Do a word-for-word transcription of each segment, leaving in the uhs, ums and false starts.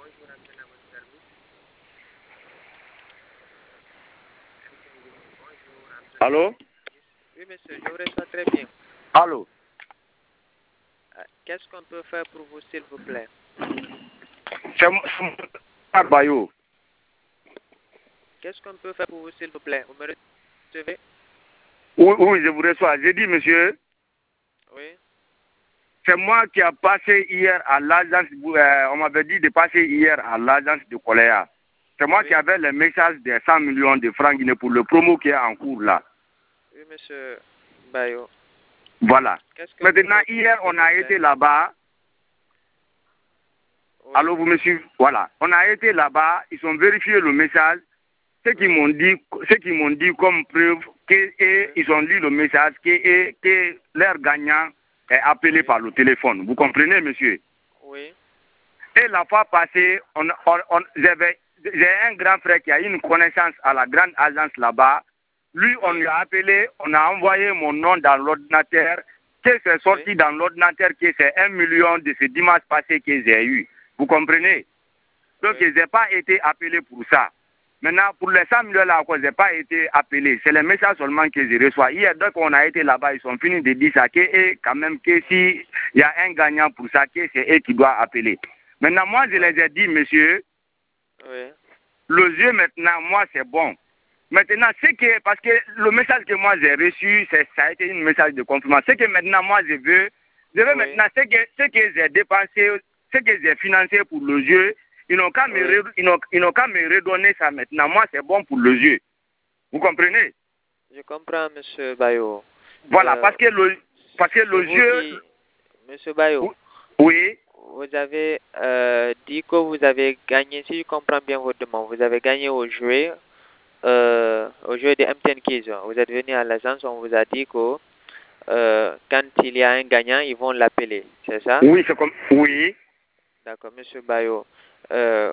Allô? Oui, monsieur, je vous reçois très bien. Allô? Qu'est-ce qu'on peut faire pour vous, s'il vous plaît? C'est mon Bayo. Qu'est-ce qu'on peut faire pour vous, s'il vous plaît? Vous me recevez? Oui, oui, je vous reçois. J'ai dit, monsieur, Oui. c'est moi qui a passé hier à l'agence, euh, on m'avait dit de passer hier à l'agence de Coléa. C'est moi Oui. qui avais le message des cent millions de francs guinéens pour le promo qui est en cours là. Oui, monsieur Bayo. Voilà. Maintenant, Vous hier, on a été là-bas. Oui. Allô, vous me suivez? Voilà. On a été là-bas, ils ont vérifié le message. Ce qu'ils m'ont dit, ce qu'ils m'ont dit comme preuve, que et, ils ont lu le message, que, et, que leur gagnant est appelé Oui. par le téléphone. Vous comprenez, monsieur? Oui. Et la fois passée, on, on, on, j'ai un grand frère qui a une connaissance à la grande agence là-bas. Lui, on lui a appelé, on a envoyé mon nom dans l'ordinateur, que c'est sorti Oui. dans l'ordinateur, que c'est un million de ce dimanche passé que j'ai eu. Vous comprenez? Donc, Oui. je n'ai pas été appelé pour ça. Maintenant, pour les cent millions là, je n'ai pas été appelé. C'est les messages seulement que je reçois. Hier, donc, on a été là-bas, ils sont finis de dire ça, que et, quand même, que s'il y a un gagnant pour ça, que c'est eux qui doivent appeler. Maintenant, moi, je les ai dit, monsieur, Oui. le jeu maintenant, moi, c'est bon. Maintenant, c'est que, parce que le message que moi j'ai reçu, ça a été un message de confirmation. C'est que maintenant, moi, je veux, je veux Oui. maintenant, c'est que, c'est que j'ai dépensé, c'est que j'ai financé pour le jeu, ils n'ont qu'à me, Oui. re- ils n'ont, ils n'ont qu'à me redonner ça maintenant. Moi, c'est bon pour le jeu. Vous comprenez? Je comprends, monsieur Bayo. Voilà, Euh, parce que le, parce que C'est le vous jeu, qui... Monsieur Bayo, oui, vous avez euh, dit que vous avez gagné, si je comprends bien votre demande, vous avez gagné au jeu, euh, au jeu de M T N Keys. Vous êtes venu à l'agence, on vous a dit que euh, quand il y a un gagnant, ils vont l'appeler, c'est ça? oui, c'est comme, oui, D'accord, monsieur Bayo. Euh,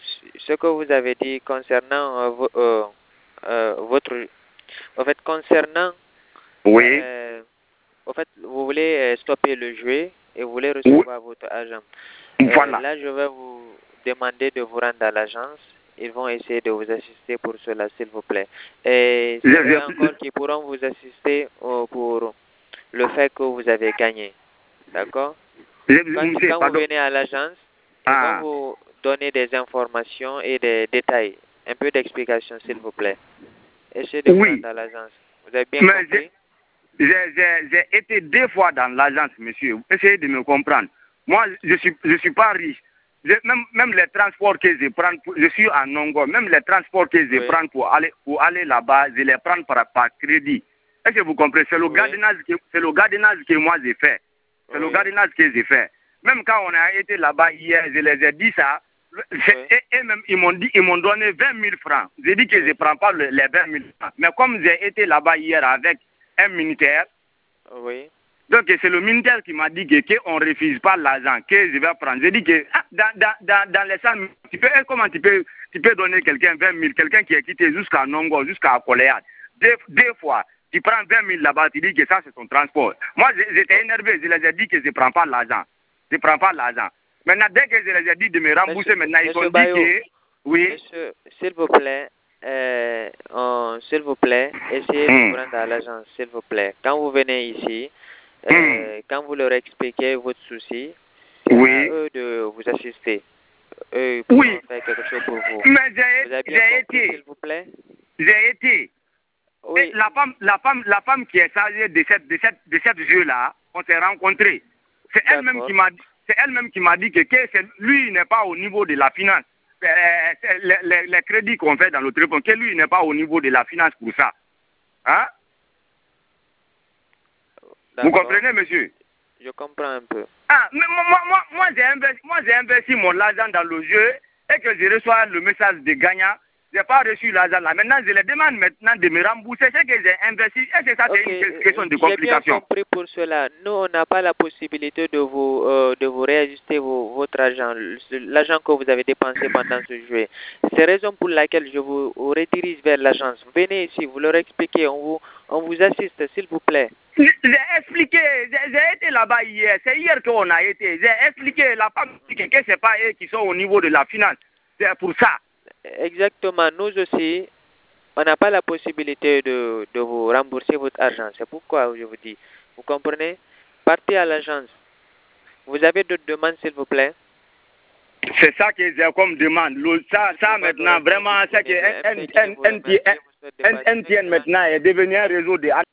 ce que vous avez dit concernant euh, vo- euh, euh, votre... En fait, concernant... oui, Euh, en fait, vous voulez euh, stopper le jeu et vous voulez oui, recevoir votre agent. Euh, voilà. là, je vais vous demander de vous rendre à l'agence. Ils vont essayer de vous assister pour cela, s'il vous plaît. Et Je- c'est eux je- encore qui pourront vous assister euh, pour le fait que vous avez gagné. D'accord? je- Quand, monsieur, quand vous pardon. venez à l'agence, ils vont Ah, vous donner des informations et des détails. Un peu d'explication, s'il vous plaît. Essayez de vous oui, rendre à l'agence. Vous avez bien mais compris? j'ai j'ai- j'ai été deux fois dans l'agence, monsieur. Essayez de me comprendre. Moi, je ne suis, je suis pas riche. Je- même, même les transports que je prends, pour- je suis en Nongo, même les transports que je Oui. prends pour aller, pour aller là-bas, je les prends par, par crédit. Est-ce que vous comprenez? C'est le, Oui. gardiennage que, c'est le gardiennage que moi j'ai fait. C'est le Oui. gardiennage que j'ai fait. Même quand on a été là-bas hier, je les ai dit ça. c'est- Oui. Et, et même, ils m'ont dit, ils m'ont donné vingt mille francs. J'ai dit que Oui. je ne prends pas le- les vingt mille francs. Mais comme j'ai été là-bas hier avec un militaire, Oui. donc c'est le militaire qui m'a dit que qu'on ne refuse pas l'argent, que je vais prendre. J'ai dit que ah, dans, dans, dans, dans les cent mille, tu peux, comment tu peux, tu peux donner quelqu'un vingt mille, quelqu'un qui est quitté jusqu'à Nongo, jusqu'à Coléade. Deux, deux fois, tu prends vingt mille là-bas, tu dis que ça c'est ton transport. Moi j'étais énervé, je les ai dit que je ne prends pas l'argent. Je ne prends pas l'argent. Maintenant, dès que je les ai dit de me rembourser, Monsieur, maintenant ils monsieur ont Bayo, dit que oui. monsieur, s'il vous plaît, euh, on- s'il vous plaît, essayez de Hmm. vous rendre à l'agence, s'il vous plaît. Quand vous venez ici, Hmm. euh, quand vous leur expliquez votre souci, c'est Oui. à eux de vous assister. Eux, ils pourront Oui. faire quelque chose pour vous. Mais Vous avez j'ai bien j'ai compris, été, s'il vous plaît? j'ai été. Oui. Et la femme, la femme, la femme qui est chargée de cette, de cette, de cette jeu-là, on s'est rencontrés. C'est elle-même D'accord. qui m'a dit, c'est elle-même qui m'a dit que, que c'est- lui il n'est pas au niveau de la finance. Euh, c'est les, les- les crédits qu'on fait dans le téléphone, que lui il n'est pas au niveau de la finance pour ça. Hein? Vous D'accord. comprenez, monsieur? Je comprends un peu. Ah, mais moi, moi, moi, moi, j'ai investi, moi, j'ai investi mon argent dans le jeu et que je reçois le message de gagnant. je n'ai pas reçu l'argent là. Maintenant, je les demande maintenant de me rembourser ce que j'ai investi. Est-ce que ça, c'est okay. une question de J'ai complication? bien compris pour cela. Nous, on n'a pas la possibilité de vous, euh, de vous réajuster vos, votre argent, l'argent que vous avez dépensé pendant ce jeu. C'est la raison pour laquelle je vous redirige vers l'agence. Venez ici, vous leur expliquez, on vous, on vous assiste, s'il vous plaît. J'ai expliqué, j'ai été là-bas hier, c'est hier qu'on a été. J'ai expliqué, la femme dit que ce n'est pas eux qui sont au niveau de la finance. C'est pour ça. Exactement, nous aussi, on n'a pas la possibilité de, de vous rembourser votre argent. C'est pourquoi je vous dis, vous comprenez? Partez à l'agence. Vous avez d'autres demandes, s'il vous plaît? C'est ça que j'ai comme demande. Le, ça, ça maintenant, vraiment, c'est que M T N maintenant est devenu un réseau de